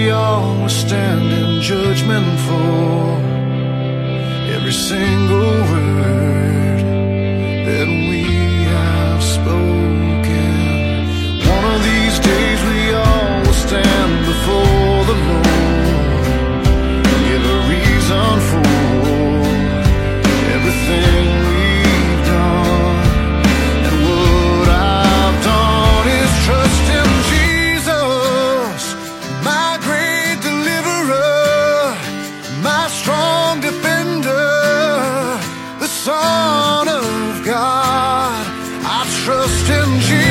we all will stand in judgment for every single word that we have spoken. One of these days we all will stand before the Lord, give a reason for everything we've done. And what I've done is trust in Jesus, my great deliverer, my strong defender, the Son of God. I trust in Jesus.